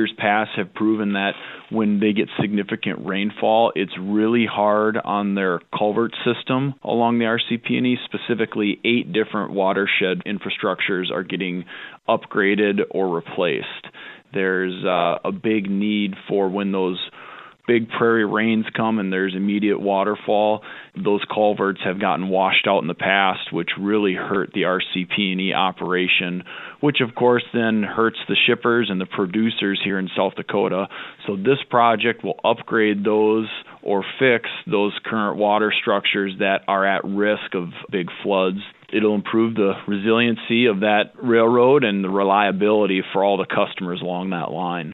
years past have proven that when they get significant rainfall, it's really hard on their culvert system along the RCP&E. Specifically, 8 different watershed infrastructures are getting upgraded or replaced. There's a big need for when those big prairie rains come and there's immediate waterfall, those culverts have gotten washed out in the past, which really hurt the RCP&E operation, which of course then hurts the shippers and the producers here in South Dakota. So this project will upgrade those or fix those current water structures that are at risk of big floods. It'll improve the resiliency of that railroad and the reliability for all the customers along that line.